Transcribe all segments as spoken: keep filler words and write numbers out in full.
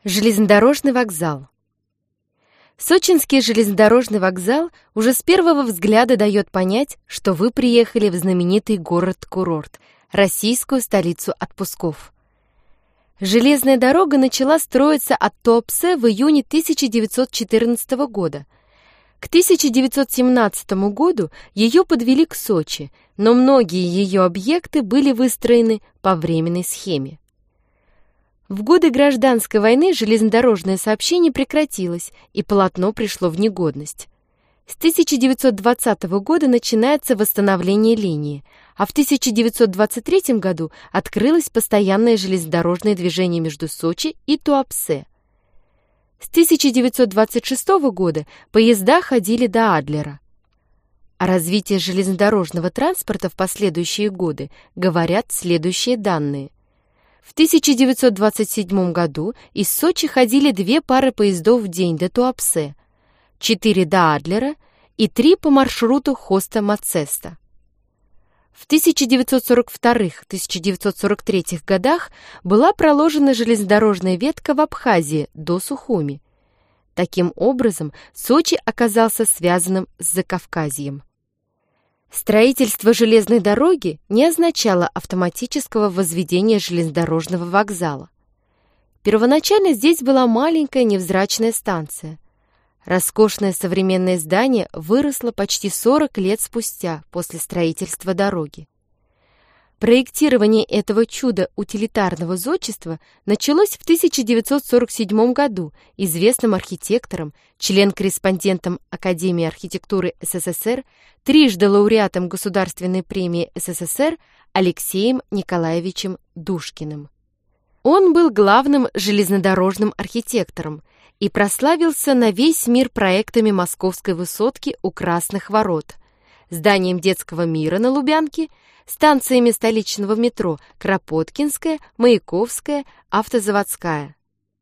Железнодорожный вокзал. Сочинский железнодорожный вокзал уже с первого взгляда дает понять, что вы приехали в знаменитый город-курорт, российскую столицу отпусков. Железная дорога начала строиться от Туапсе в июне тысяча девятьсот четырнадцатого года. К тысяча девятьсот семнадцатому году ее подвели к Сочи, но многие ее объекты были выстроены по временной схеме. В годы гражданской войны железнодорожное сообщение прекратилось, и полотно пришло в негодность. С тысяча девятьсот двадцатого года начинается восстановление линии, а в тысяча девятьсот двадцать третьем году открылось постоянное железнодорожное движение между Сочи и Туапсе. С тысяча девятьсот двадцать шестого года поезда ходили до Адлера. О развитии железнодорожного транспорта в последующие годы говорят следующие данные. В тысяча девятьсот двадцать седьмом году из Сочи ходили две пары поездов в день до Туапсе, четыре до Адлера и три по маршруту Хоста-Мацеста. В тысяча девятьсот сорок втором — тысяча девятьсот сорок третьем годах была проложена железнодорожная ветка в Абхазии до Сухуми. Таким образом, Сочи оказался связанным с Закавказьем. Строительство железной дороги не означало автоматического возведения железнодорожного вокзала. Первоначально здесь была маленькая невзрачная станция. Роскошное современное здание выросло почти сорок лет спустя после строительства дороги. Проектирование этого чуда утилитарного зодчества началось в тысяча девятьсот сорок седьмом году известным архитектором, член-корреспондентом Академии архитектуры СССР, трижды лауреатом Государственной премии СССР Алексеем Николаевичем Душкиным. Он был главным железнодорожным архитектором и прославился на весь мир проектами Московской высотки у Красных ворот, зданием детского мира на Лубянке, станциями столичного метро Кропоткинская, Маяковская, Автозаводская.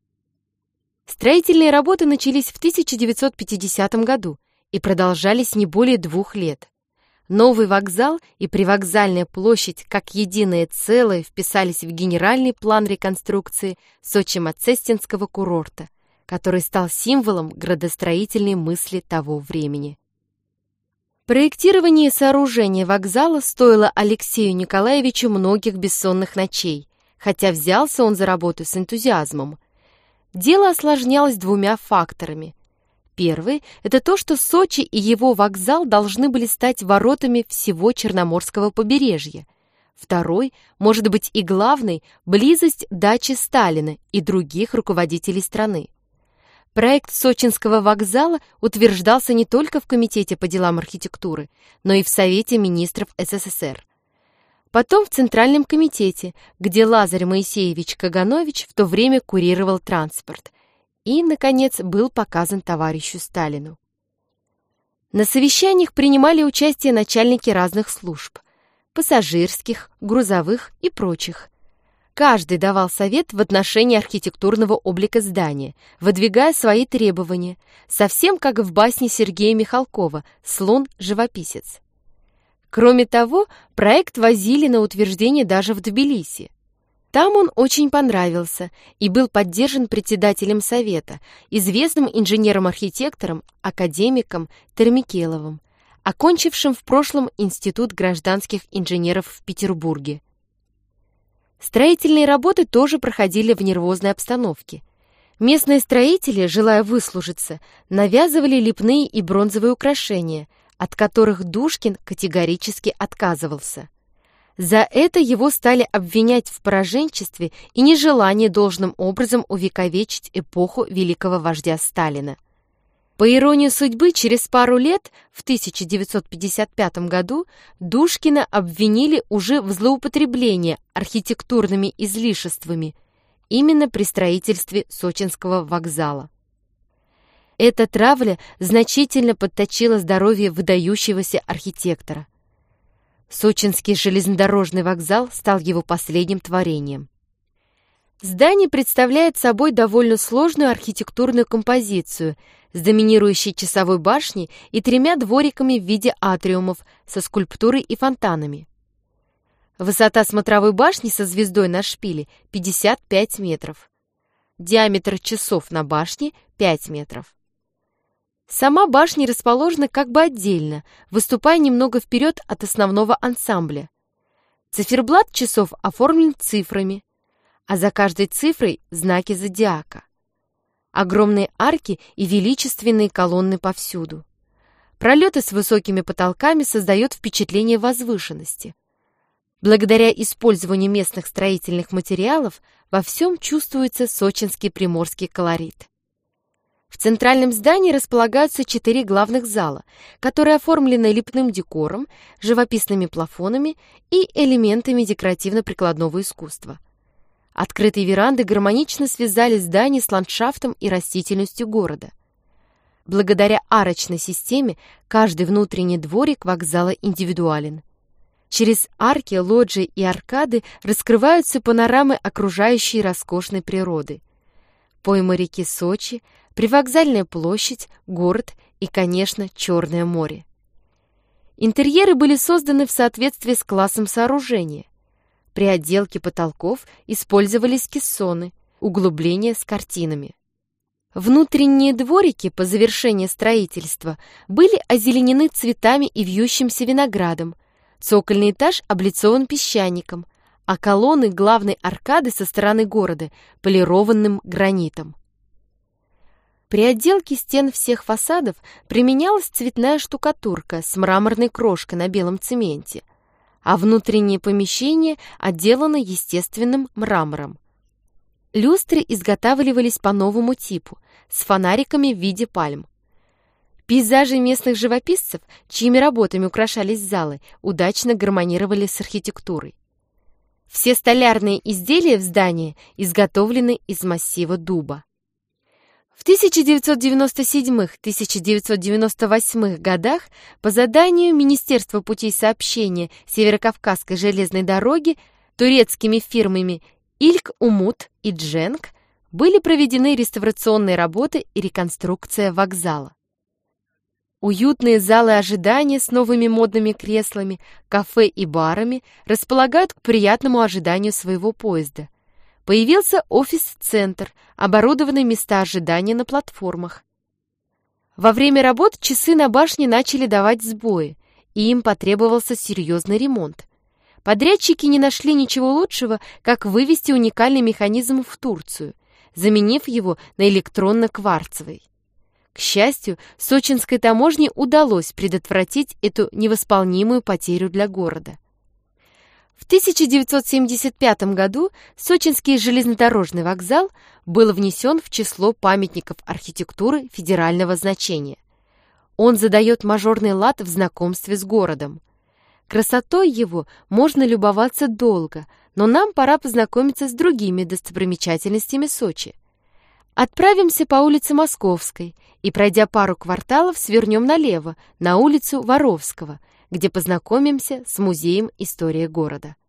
Строительные работы начались в тысяча девятьсот пятидесятом году и продолжались не более двух лет. Новый вокзал и привокзальная площадь как единое целое вписались в генеральный план реконструкции Сочи-Мацестинского курорта, который стал символом градостроительной мысли того времени. Проектирование сооружения вокзала стоило Алексею Николаевичу многих бессонных ночей, хотя взялся он за работу с энтузиазмом. Дело осложнялось двумя факторами. Первый – это то, что Сочи и его вокзал должны были стать воротами всего Черноморского побережья. Второй, может быть и главный – близость дачи Сталина и других руководителей страны. Проект Сочинского вокзала утверждался не только в Комитете по делам архитектуры, но и в Совете министров СССР. Потом в Центральном комитете, где Лазарь Моисеевич Каганович в то время курировал транспорт. И, наконец, был показан товарищу Сталину. На совещаниях принимали участие начальники разных служб – пассажирских, грузовых и прочих. Каждый давал совет в отношении архитектурного облика здания, выдвигая свои требования, совсем как в басне Сергея Михалкова «Слон-живописец». Кроме того, проект возили на утверждение даже в Тбилиси. Там он очень понравился и был поддержан председателем совета, известным инженером-архитектором, академиком Термикеловым, окончившим в прошлом Институт гражданских инженеров в Петербурге. Строительные работы тоже проходили в нервозной обстановке. Местные строители, желая выслужиться, навязывали лепные и бронзовые украшения, от которых Душкин категорически отказывался. За это его стали обвинять в пораженчестве и нежелании должным образом увековечить эпоху великого вождя Сталина. По иронии судьбы, через пару лет, в тысяча девятьсот пятьдесят пятом году, Душкина обвинили уже в злоупотреблении архитектурными излишествами именно при строительстве Сочинского вокзала. Эта травля значительно подточила здоровье выдающегося архитектора. Сочинский железнодорожный вокзал стал его последним творением. Здание представляет собой довольно сложную архитектурную композицию с доминирующей часовой башней и тремя двориками в виде атриумов со скульптурой и фонтанами. Высота смотровой башни со звездой на шпиле пятьдесят пять метров. диаметр часов на башне пять метров. Сама башня расположена как бы отдельно, выступая немного вперед от основного ансамбля. Циферблат часов оформлен цифрами, а за каждой цифрой знаки зодиака. Огромные арки и величественные колонны повсюду. Пролеты с высокими потолками создают впечатление возвышенности. Благодаря использованию местных строительных материалов во всем чувствуется сочинский приморский колорит. В центральном здании располагаются четыре главных зала, которые оформлены лепным декором, живописными плафонами и элементами декоративно-прикладного искусства. Открытые веранды гармонично связали здание с ландшафтом и растительностью города. Благодаря арочной системе каждый внутренний дворик вокзала индивидуален. Через арки, лоджии и аркады раскрываются панорамы окружающей роскошной природы. Пойма реки Сочи, привокзальная площадь, город и, конечно, Черное море. Интерьеры были созданы в соответствии с классом сооружения. При отделке потолков использовались кессоны, углубления с картинами. Внутренние дворики по завершении строительства были озеленены цветами и вьющимся виноградом, цокольный этаж облицован песчаником, а колонны главной аркады со стороны города полированным гранитом. При отделке стен всех фасадов применялась цветная штукатурка с мраморной крошкой на белом цементе, а внутренние помещения отделаны естественным мрамором. Люстры изготавливались по новому типу, с фонариками в виде пальм. Пейзажи местных живописцев, чьими работами украшались залы, удачно гармонировали с архитектурой. Все столярные изделия в здании изготовлены из массива дуба. В тысяча девятьсот девяносто седьмом — тысяча девятьсот девяносто восьмом годах по заданию Министерства путей сообщения Северокавказской железной дороги турецкими фирмами Ильк-Умут и Дженк были проведены реставрационные работы и реконструкция вокзала. Уютные залы ожидания с новыми модными креслами, кафе и барами располагают к приятному ожиданию своего поезда. Появился офис-центр, оборудованный места ожидания на платформах. Во время работ часы на башне начали давать сбои, и им потребовался серьезный ремонт. Подрядчики не нашли ничего лучшего, как вывести уникальный механизм в Турцию, заменив его на электронно-кварцевый. К счастью, сочинской таможне удалось предотвратить эту невосполнимую потерю для города. В тысяча девятьсот семьдесят пятом году Сочинский железнодорожный вокзал был внесен в число памятников архитектуры федерального значения. Он задает мажорный лад в знакомстве с городом. Красотой его можно любоваться долго, но нам пора познакомиться с другими достопримечательностями Сочи. Отправимся по улице Московской и, пройдя пару кварталов, свернем налево, на улицу Воровского, где познакомимся с музеем истории города.